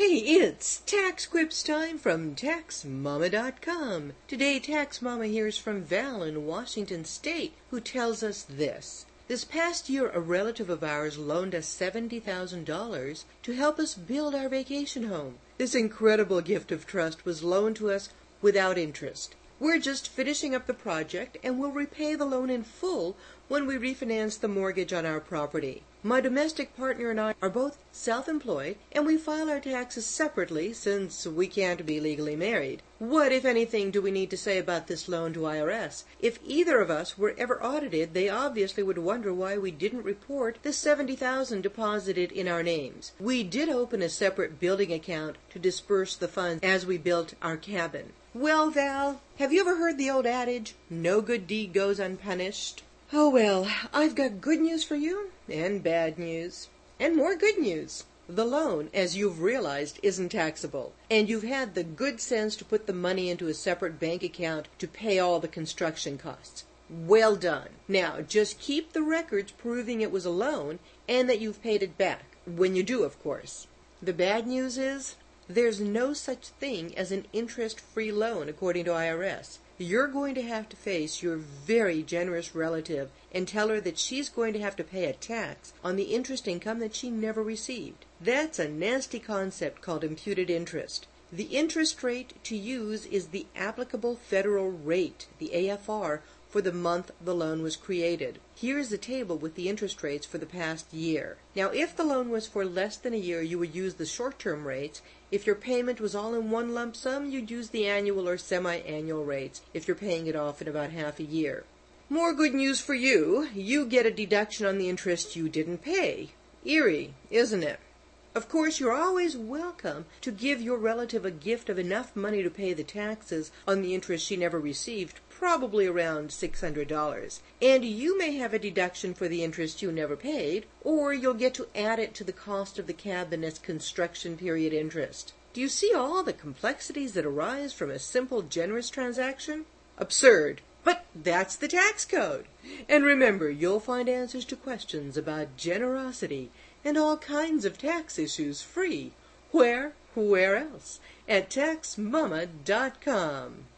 Hey, it's Tax Quips time from TaxMama.com. Today, Tax Mama hears from Val in Washington State, who tells us this. This past year, a relative of ours loaned us $70,000 to help us build our vacation home. This incredible gift of trust was loaned to us without interest. We're just finishing up the project and will repay the loan in full when we refinance the mortgage on our property. My domestic partner and I are both self-employed, and we file our taxes separately since we can't be legally married. What, if anything, do we need to say about this loan to IRS? If either of us were ever audited, they obviously would wonder why we didn't report the $70,000 deposited in our names. We did open a separate building account to disperse the funds as we built our cabin. Well, Val, have you ever heard the old adage, no good deed goes unpunished? Oh well, I've got good news for you, and bad news, and more good news. The loan, as you've realized, isn't taxable, and you've had the good sense to put the money into a separate bank account to pay all the construction costs. Well done. Now, just keep the records proving it was a loan and that you've paid it back, when you do, of course. The bad news is, there's no such thing as an interest-free loan, according to IRS. You're going to have to face your very generous relative and tell her that she's going to have to pay a tax on the interest income that she never received. That's a nasty concept called imputed interest. The interest rate to use is the applicable federal rate, the AFR, for the month the loan was created. Here's a table with the interest rates for the past year. Now, if the loan was for less than a year, you would use the short-term rates. If your payment was all in one lump sum, you'd use the annual or semi-annual rates if you're paying it off in about half a year. More good news for you. You get a deduction on the interest you didn't pay. Eerie, isn't it? Of course, you're always welcome to give your relative a gift of enough money to pay the taxes on the interest she never received, probably around $600. And you may have a deduction for the interest you never paid, or you'll get to add it to the cost of the cabin as construction period interest. Do you see all the complexities that arise from a simple, generous transaction? Absurd. But that's the tax code. And remember, you'll find answers to questions about generosity and all kinds of tax issues free. Where else? At TaxMama.com.